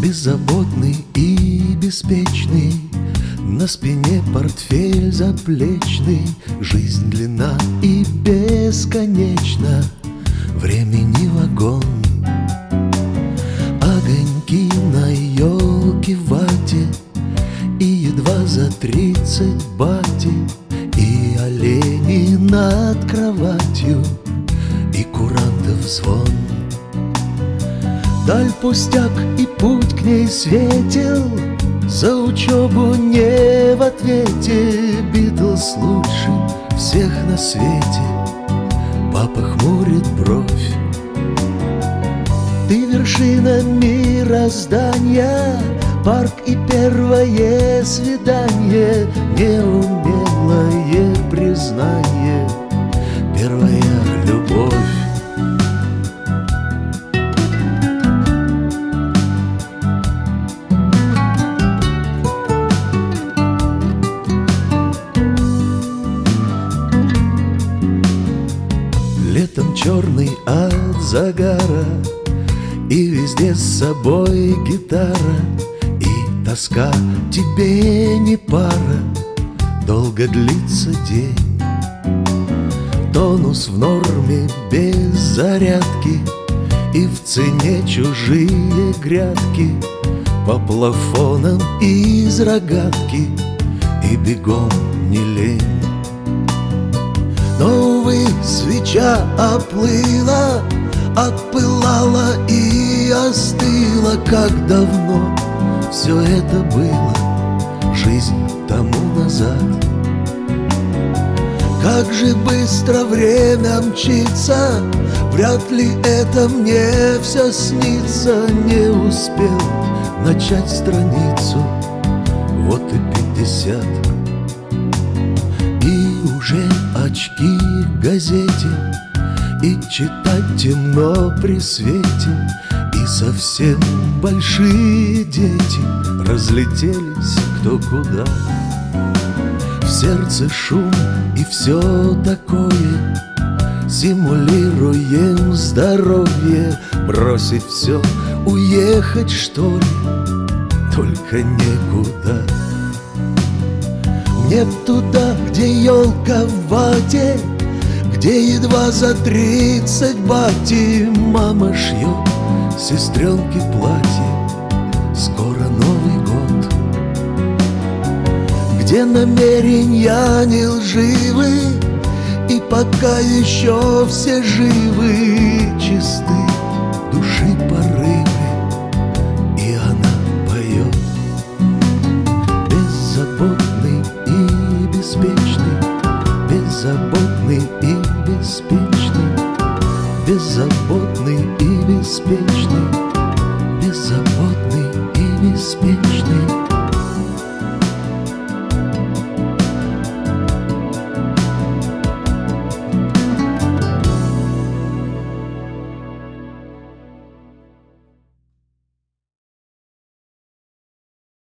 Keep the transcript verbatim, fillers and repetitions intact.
Беззаботный и беспечный, на спине портфель заплечный. Жизнь длинна и бесконечна, времени вагон. Огоньки на елке в вате, и едва за тридцать бати, и олени над кроватью, и курантов звон. Даль пустяк, и путь к ней светил, за учебу не в ответе. Битлз лучше всех на свете, папа хмурит бровь. Ты вершина мироздания, парк и первое свидание, неумелое признание, первая любовь. Летом черный от загара, и везде с собой гитара, и тоска тебе не пара. Долго длится день, тонус в норме без зарядки, и в цене чужие грядки, по плафонам из рогатки, и бегом не лень. Но, увы, свеча оплыла, отпылала и остыла. Как давно все это было, жизнь тому назад. Как же быстро время мчится, вряд ли это мне все снится. Не успел начать страницу, вот и пятьдесят. И уже очки к газете, и читать темно при свете, и совсем большие дети разлетелись кто куда. В сердце шум и все такое, симулируем здоровье. Бросить все, уехать что ли, только некуда. Мне туда, где елка в вате, где едва за тридцать бати. Мама шьет сестренке платье, скоро Новый год. Где намерения не лживы, и пока еще все живы, чисты души порывы, и она поет. Беззаботный и беспечный, беззаботный и беспечный, беззаботный и беспечный, беззаботный и беспечный.